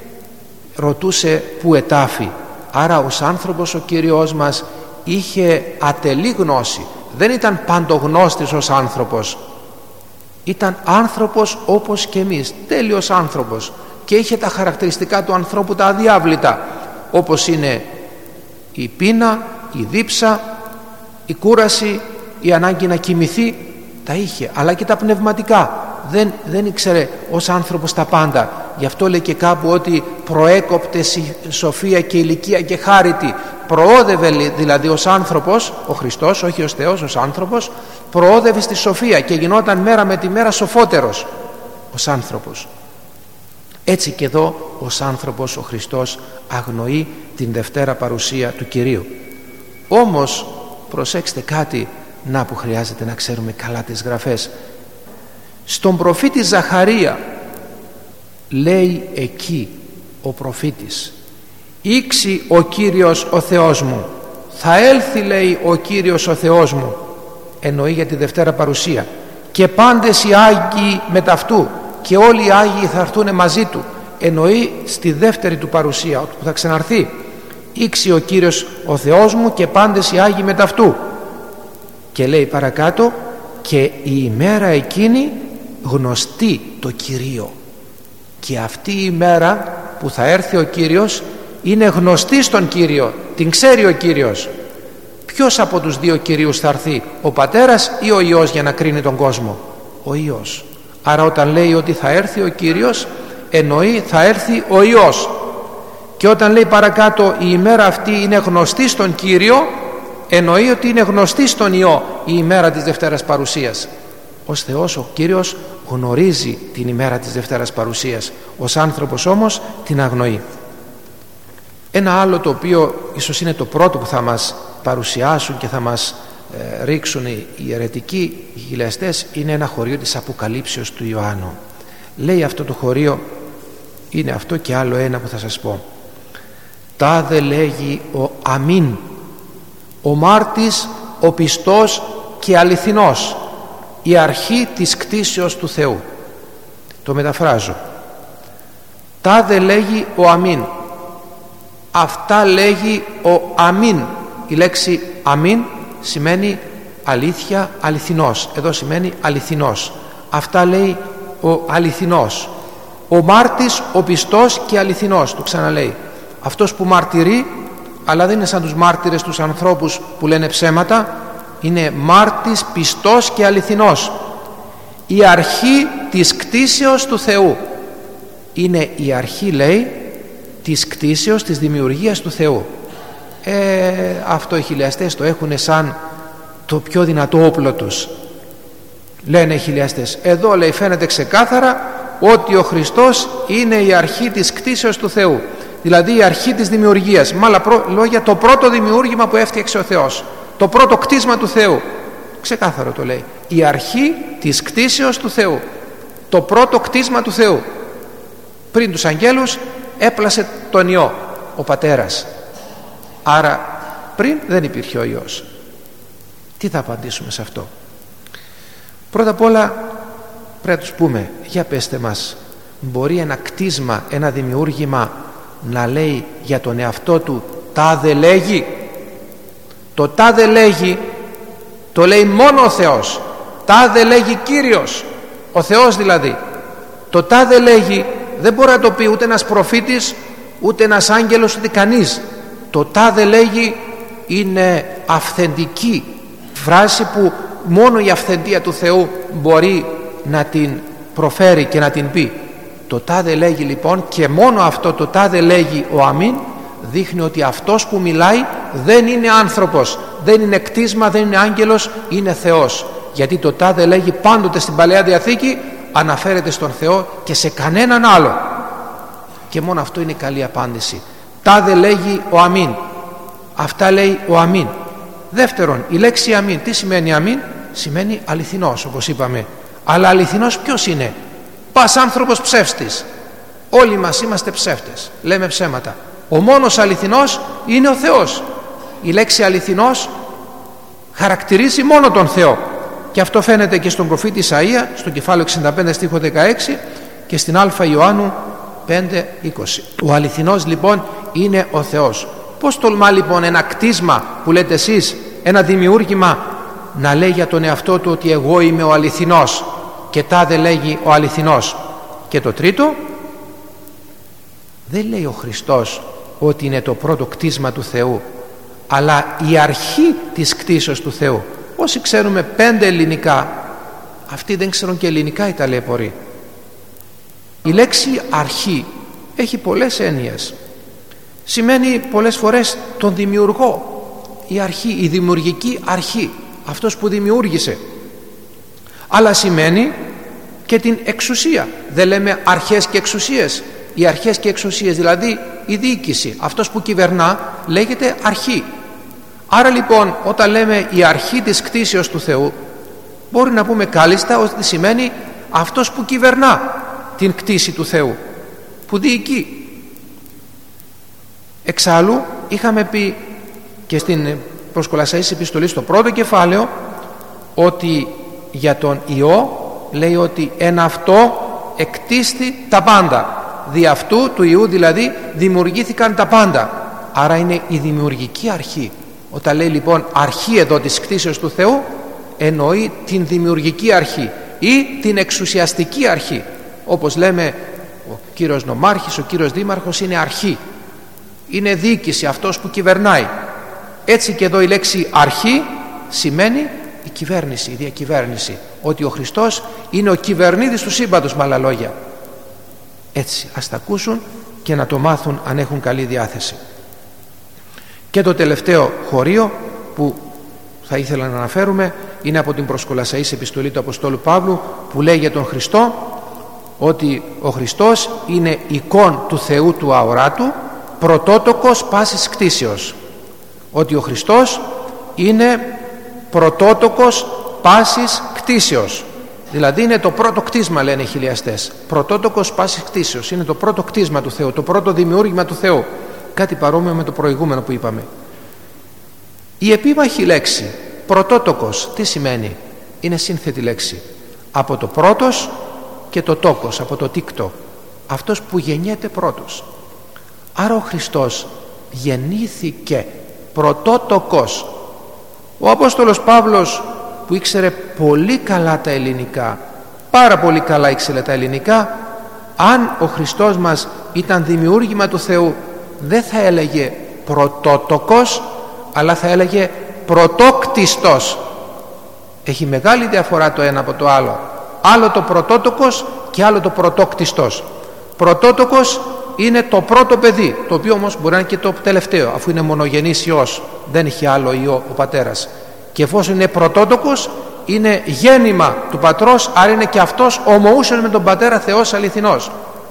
ρωτούσε που ετάφη. Άρα ως άνθρωπος ο Κύριος μας είχε ατελή γνώση. Δεν ήταν παντογνώστης ως άνθρωπος. Ήταν άνθρωπος όπως και εμείς, τέλειος άνθρωπος, και είχε τα χαρακτηριστικά του ανθρώπου τα αδιάβλητα, όπως είναι η πείνα, η δίψα, η κούραση, η ανάγκη να κοιμηθεί, τα είχε, αλλά και τα πνευματικά. Δεν ήξερε ως άνθρωπος τα πάντα. Γι' αυτό λέει και κάπου ότι προέκοπτε σοφία και ηλικία και χάριτη. Προόδευε δηλαδή ως άνθρωπος, ο Χριστός, όχι ως Θεός, ως άνθρωπος, προόδευε στη σοφία και γινόταν μέρα με τη μέρα σοφότερος ως άνθρωπος. Έτσι και εδώ ως άνθρωπος ο Χριστός αγνοεί την Δευτέρα Παρουσία του Κυρίου. Όμως προσέξτε κάτι να που χρειάζεται να ξέρουμε καλά τις γραφές. Στον προφήτη Ζαχαρία λέει εκεί ο προφήτης: «Ήξει ο Κύριος ο Θεός μου, θα έλθει», λέει, «ο Κύριος ο Θεός μου», εννοεί για τη Δευτέρα Παρουσία, «και πάντες οι Άγιοι μεταυτού, και όλοι οι Άγιοι θα έρθουν μαζί του», εννοεί στη δεύτερη του παρουσία που θα ξαναρθεί. «Ήξει ο Κύριος ο Θεός μου και πάντες οι Άγιοι μεταυτού», και λέει παρακάτω, «και η ημέρα εκείνη γνωστή το Κυρίο». Και αυτή η ημέρα που θα έρθει ο Κύριος είναι γνωστή στον Κύριο, την ξέρει ο Κύριος. ποιος από τους δύο Κυρίους θα έρθει, ο Πατέρας ή ο Υιός, για να κρίνει τον κόσμο? Ο Υιός. Άρα όταν λέει ότι θα έρθει ο Κύριος, εννοεί θα έρθει ο Υιός. Και όταν λέει παρακάτω η ημέρα αυτή είναι γνωστή στον Κύριο, εννοεί ότι είναι γνωστή στον Υιό η ημέρα της Δευτέρας Παρουσίας. Ως Θεός ο Κύριος γνωρίζει την ημέρα της Δευτέρας Παρουσίας, ως άνθρωπος όμως την αγνοεί. Ένα άλλο, το οποίο ίσως είναι το πρώτο που θα μας παρουσιάσουν και θα μας ρίξουν οι αιρετικοί χιλιαστές, είναι ένα χωρίο της Αποκαλύψεως του Ιωάννου. Λέει αυτό το χωρίο, είναι αυτό και άλλο ένα που θα σας πω. Τάδε λέγει ο Αμήν, ο μάρτης, ο πιστός και αληθινός, η αρχή της κτήσεως του Θεού. Το μεταφράζω. Τάδε λέγει ο Αμήν, αυτά λέγει ο Αμήν. Η λέξη Αμήν σημαίνει αλήθεια, αληθινός. Εδώ σημαίνει αληθινός. Αυτά λέει ο αληθινός, ο μάρτης, ο πιστός και αληθινός. Το ξαναλέει. Αυτός που μαρτυρεί, αλλά δεν είναι σαν τους μάρτυρες, τους ανθρώπους που λένε ψέματα. Είναι μάρτης, πιστός και αληθινός. Η αρχή της κτήσεως του Θεού. Είναι η αρχή, λέει, της κτήσεως, της δημιουργίας του Θεού. Αυτό οι χιλιαστές το έχουν σαν το πιο δυνατό όπλο τους. Λένε οι χιλιαστές, εδώ λέει φαίνεται ξεκάθαρα ότι ο Χριστός είναι η αρχή της κτήσεως του Θεού, δηλαδή η αρχή της δημιουργίας. Με άλλα λόγια, το πρώτο δημιούργημα που έφτιαξε ο Θεός, το πρώτο κτίσμα του Θεού. Ξεκάθαρο το λέει, η αρχή της κτήσεως του Θεού, το πρώτο κτίσμα του Θεού. Πριν τους αγγέλους έπλασε τον Υιό, ο Πατέρας. Άρα πριν δεν υπήρχε ο Υιός. Τι θα απαντήσουμε σε αυτό? Πρώτα απ' όλα πρέπει να τους πούμε, για πέστε μας, μπορεί ένα κτίσμα, ένα δημιούργημα να λέει για τον εαυτό του τάδε λέγει? Το τάδε λέγει το λέει μόνο ο Θεός. Τάδε λέγει Κύριος, ο Θεός δηλαδή. Το τάδε λέγει δεν μπορεί να το πει ούτε ένας προφήτης, ούτε ένας άγγελος, ούτε κανείς. Το τάδε λέγει είναι αυθεντική φράση που μόνο η αυθεντία του Θεού μπορεί να την προφέρει και να την πει. Το τάδε λέγει λοιπόν, και μόνο αυτό το τάδε λέγει ο Αμήν δείχνει ότι αυτός που μιλάει δεν είναι άνθρωπος, δεν είναι κτίσμα, δεν είναι άγγελος, είναι Θεός. Γιατί το τάδε λέγει πάντοτε στην Παλαιά Διαθήκη αναφέρεται στον Θεό και σε κανέναν άλλο. Και μόνο αυτό είναι η καλή απάντηση. Τάδε λέγει ο Αμήν. Αυτά λέει ο Αμήν. Δεύτερον, η λέξη Αμήν, τι σημαίνει Αμήν? Σημαίνει αληθινός, όπως είπαμε. Αλλά αληθινός ποιος είναι? Πας άνθρωπος ψεύστης. Όλοι μας είμαστε ψεύτες, λέμε ψέματα. Ο μόνος αληθινός είναι ο Θεός. Η λέξη αληθινός χαρακτηρίζει μόνο τον Θεό. Και αυτό φαίνεται και στον προφήτη Ισαΐα, στο κεφάλαιο 65 στίχο 16 και στην Α Ιωάννου 5:20. Ο αληθινός λοιπόν είναι ο Θεός. Πώς τολμά λοιπόν ένα κτίσμα που λέτε εσείς, ένα δημιούργημα, να λέει για τον εαυτό του ότι εγώ είμαι ο αληθινός και τάδε λέγει ο αληθινός? Και το τρίτο, δεν λέει ο Χριστός ότι είναι το πρώτο κτίσμα του Θεού, αλλά η αρχή της κτίσεως του Θεού. Όσοι ξέρουμε 5 ελληνικά, αυτοί δεν ξέρουν και ελληνικά οι ταλέποροι. Η λέξη αρχή έχει πολλές έννοιες. Σημαίνει πολλές φορές τον δημιουργό, η αρχή, η δημιουργική αρχή, αυτός που δημιούργησε. Αλλά σημαίνει και την εξουσία. Δεν λέμε αρχές και εξουσίες? Οι αρχές και εξουσίες, δηλαδή η διοίκηση, αυτός που κυβερνά, λέγεται αρχή. Άρα λοιπόν όταν λέμε η αρχή της κτήσεως του Θεού, μπορεί να πούμε κάλλιστα ότι σημαίνει αυτός που κυβερνά την κτήση του Θεού, που διοικεί. Εξάλλου είχαμε πει και στην προς Κολασσαείς επιστολή στο πρώτο κεφάλαιο ότι για τον Υιό λέει ότι εν αυτό εκτίστη τα πάντα. Δι' αυτού του Υιού δηλαδή δημιουργήθηκαν τα πάντα. Άρα είναι η δημιουργική αρχή. Όταν λέει λοιπόν αρχή εδώ της κτήσεως του Θεού, εννοεί την δημιουργική αρχή ή την εξουσιαστική αρχή. Όπως λέμε ο κύριος νομάρχης, ο κύριος δήμαρχος είναι αρχή, είναι διοίκηση, αυτός που κυβερνάει. Έτσι και εδώ η λέξη αρχή σημαίνει η κυβέρνηση, η διακυβέρνηση, ότι ο Χριστός είναι ο κυβερνήτης του σύμπαντος, με άλλα λόγια. Έτσι ας τα ακούσουν και να το μάθουν αν έχουν καλή διάθεση. Και το τελευταίο χωρίο που θα ήθελα να αναφέρουμε είναι από την προς Κολασσαείς επιστολή του Αποστόλου Παύλου, που λέει για τον Χριστό ότι ο Χριστός είναι εικόν του Θεού του αοράτου, πρωτότοκος πάσης κτήσεως. Ότι ο Χριστός είναι πρωτότοκος πάσης κτήσεως, δηλαδή είναι το πρώτο κτίσμα, λένε οι χιλιαστές. Πρωτότοκος πάσης κτήσεως, είναι το πρώτο κτίσμα του Θεού, το πρώτο δημιούργημα του Θεού. Κάτι παρόμοιο με το προηγούμενο που είπαμε. Η επίμαχη λέξη πρωτότοκος τι σημαίνει? Είναι σύνθετη λέξη από το πρώτος και το τόκος, από το τίκτο, αυτός που γεννιέται πρώτος. Άρα ο Χριστός γεννήθηκε πρωτότοκος. Ο Απόστολος Παύλος, που ήξερε πολύ καλά τα ελληνικά, πάρα πολύ καλά ήξερε τα ελληνικά, αν ο Χριστός μας ήταν δημιούργημα του Θεού, δεν θα έλεγε πρωτότοκος, αλλά θα έλεγε πρωτόκτιστος. Έχει μεγάλη διαφορά το ένα από το άλλο. Άλλο το πρωτότοκος και άλλο το πρωτόκτιστος. Πρωτότοκος είναι το πρώτο παιδί, το οποίο όμως μπορεί να είναι και το τελευταίο, αφού είναι μονογενής Υιός, δεν έχει άλλο Υιό ο πατέρας. Και εφόσον είναι πρωτότοκος, είναι γέννημα του πατρός, άρα είναι και αυτός ομοούσιος με τον πατέρα Θεός αληθινός.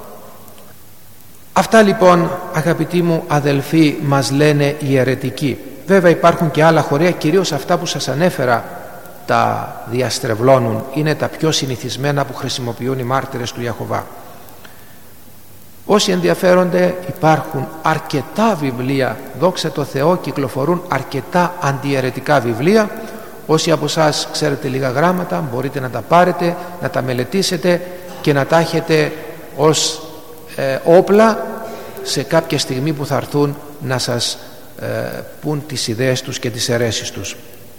Αυτά λοιπόν, αγαπητοί μου αδελφοί, μας λένε οι αιρετικοί. Βέβαια υπάρχουν και άλλα χωρία, κυρίως αυτά που σας ανέφερα τα διαστρεβλώνουν, είναι τα πιο συνηθισμένα που χρησιμοποιούν οι μάρτυρες του Ιαχωβά. Όσοι ενδιαφέρονται, υπάρχουν αρκετά βιβλία, δόξα τω Θεώ, κυκλοφορούν αρκετά αντιαιρετικά βιβλία. Όσοι από εσάς ξέρετε λίγα γράμματα, μπορείτε να τα πάρετε, να τα μελετήσετε και να τα έχετε ως όπλα σε κάποια στιγμή που θα έρθουν να σας πούν τις ιδέες τους και τις αιρέσεις τους.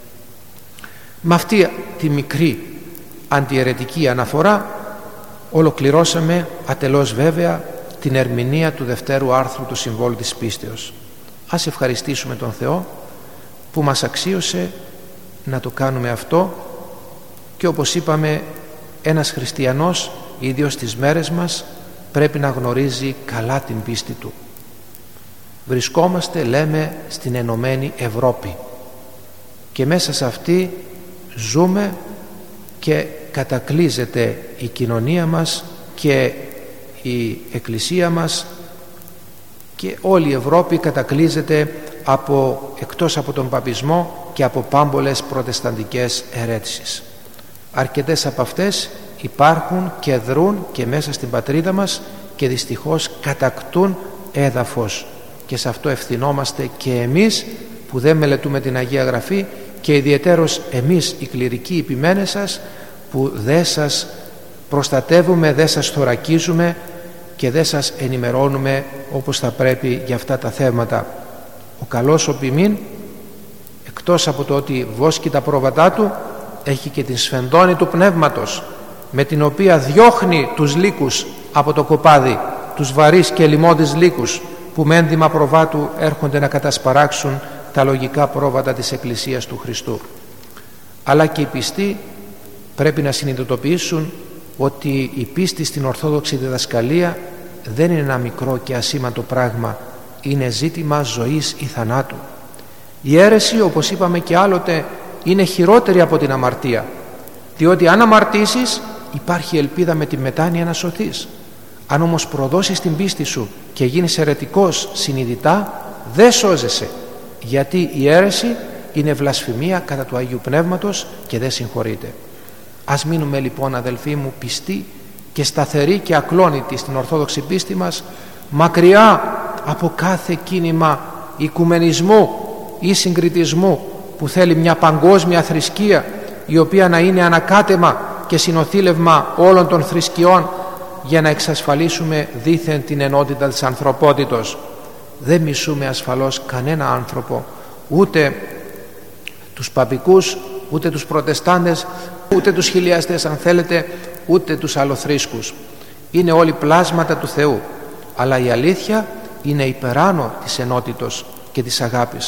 Με αυτή τη μικρή αντιαιρετική αναφορά ολοκληρώσαμε ατελώς βέβαια την ερμηνεία του δευτέρου άρθρου του Συμβόλου της Πίστεως. Ας ευχαριστήσουμε τον Θεό που μας αξίωσε να το κάνουμε αυτό, και όπως είπαμε, ένας χριστιανός, ίδιος στις μέρες μας, πρέπει να γνωρίζει καλά την πίστη του. Βρισκόμαστε, λέμε, στην Ενωμένη Ευρώπη και μέσα σε αυτή ζούμε και κατακλείζεται η κοινωνία μας και η Εκκλησία μας, και όλη η Ευρώπη κατακλείζεται εκτός από τον παπισμό και από πάμπολες προτεσταντικές αιρέτησεις. Αρκετές από αυτές υπάρχουν και δρούν και μέσα στην πατρίδα μας και δυστυχώς κατακτούν έδαφος, και σε αυτό ευθυνόμαστε και εμείς που δεν μελετούμε την Αγία Γραφή, και ιδιαιτέρως εμείς οι κληρικοί υπημένες σας που δεν σας προστατεύουμε, δεν σας θωρακίζουμε και δεν σας ενημερώνουμε όπως θα πρέπει για αυτά τα θέματα. Ο καλός ο ποιμήν, εκτός από το ότι βόσκει τα πρόβατά του, έχει και την σφενδόνη του πνεύματος, με την οποία διώχνει τους λύκους από το κοπάδι, τους βαρύς και λιμώδεις λύκους που με ένδυμα προβάτου έρχονται να κατασπαράξουν τα λογικά πρόβατα της Εκκλησίας του Χριστού. Αλλά και οι πιστοί πρέπει να συνειδητοποιήσουν ότι η πίστη στην Ορθόδοξη διδασκαλία δεν είναι ένα μικρό και ασήμαντο πράγμα, είναι ζήτημα ζωής ή θανάτου. Η αίρεση, όπως είπαμε και άλλοτε, είναι χειρότερη από την αμαρτία, διότι αν αμαρτήσεις υπάρχει ελπίδα με τη μετάνοια να σωθείς. Αν όμως προδώσεις την πίστη σου και γίνεις αιρετικός συνειδητά, δεν σώζεσαι, γιατί η αίρεση είναι βλασφημία κατά του Αγίου Πνεύματος και δεν συγχωρείται. Ας μείνουμε λοιπόν, αδελφοί μου, πιστοί και σταθεροί και ακλόνητοι στην Ορθόδοξη πίστη μας, μακριά από κάθε κίνημα οικουμενισμού ή συγκριτισμού που θέλει μια παγκόσμια θρησκεία η οποία να είναι ανακάτεμα και συνοθήλευμα όλων των θρησκειών για να εξασφαλίσουμε δήθεν την ενότητα της ανθρωπότητος. Δεν μισούμε ασφαλώς κανένα άνθρωπο, ούτε τους παπικούς, ούτε τους προτεστάντες, ούτε τους χιλιαστές αν θέλετε, ούτε τους αλλοθρήσκους. Είναι όλοι πλάσματα του Θεού, αλλά η αλήθεια είναι υπεράνω της ενότητος και της αγάπης,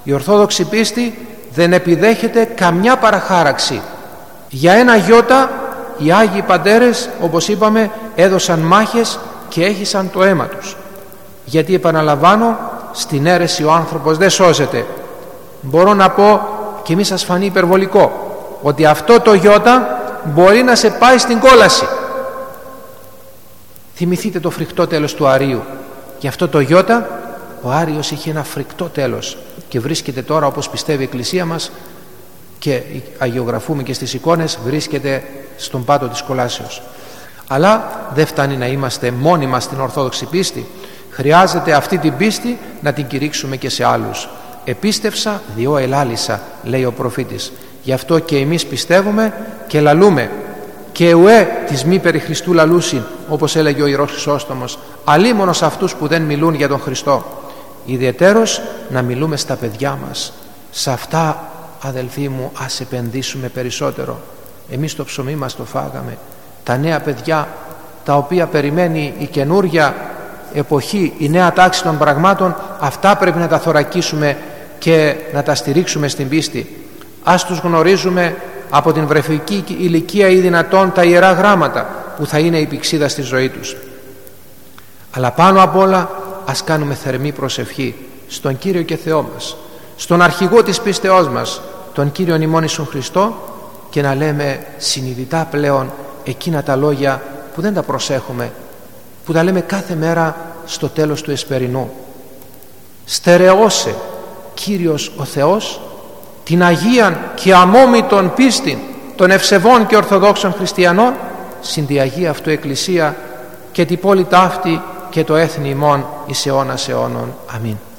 Η Ορθόδοξη πίστη δεν επιδέχεται καμιά παραχάραξη. Για ένα γιώτα οι Άγιοι Πατέρες, όπως είπαμε, έδωσαν μάχες και έχυσαν το αίμα τους. Γιατί, επαναλαμβάνω, στην αίρεση ο άνθρωπος δεν σώζεται. Μπορώ να πω, και μη σας φανεί υπερβολικό, ότι αυτό το γιώτα μπορεί να σε πάει στην κόλαση. Θυμηθείτε το φρικτό τέλος του Αρείου. Γι' αυτό το γιώτα ο Άριος είχε ένα φρικτό τέλος και βρίσκεται τώρα, όπως πιστεύει η Εκκλησία μας και αγιογραφούμε και στις εικόνες, βρίσκεται στον πάτο της κολάσεως. Αλλά δεν φτάνει να είμαστε μόνοι μας στην Ορθόδοξη πίστη. Χρειάζεται αυτή την πίστη να την κηρύξουμε και σε άλλους. Επίστευσα διό ελάλησα, λέει ο προφήτης. Γι' αυτό και εμείς πιστεύουμε και λαλούμε. Και ουέ της μη περί Χριστού λαλούσιν, όπως έλεγε ο Ιερός Χρυσόστομος, αλίμονος αυτούς που δεν μιλούν για τον Χριστό. Ιδιαιτέρως να μιλούμε στα παιδιά μας. Σε αυτά, αδελφοί μου, ας επενδύσουμε περισσότερο. Εμείς το ψωμί μας το φάγαμε. Τα νέα παιδιά, τα οποία περιμένει η καινούρια εποχή, η νέα τάξη των πραγμάτων, αυτά πρέπει να τα θωρακίσουμε και να τα στηρίξουμε στην πίστη. Ας τους γνωρίζουμε από την βρεφική ηλικία ή δυνατόν τα Ιερά Γράμματα, που θα είναι η πηξίδα στη ζωή τους. Αλλά πάνω απ' όλα ας κάνουμε θερμή προσευχή στον Κύριο και Θεό μας, στον αρχηγό της πίστεώς μας, τον Κύριον ημών Ιησούν Χριστό, και να λέμε συνειδητά πλέον εκείνα τα λόγια που δεν τα προσέχουμε, που τα λέμε κάθε μέρα στο τέλος του εσπερινού. Στερεώσε Κύριος ο Θεός την Αγίαν και αμόμητον πίστην των ευσεβών και ορθοδόξων χριστιανών, συν τη Αγία αυτού Εκκλησία και την πόλη ταύτη και το έθνη ημών εις αιώνας αιώνων. Αμήν.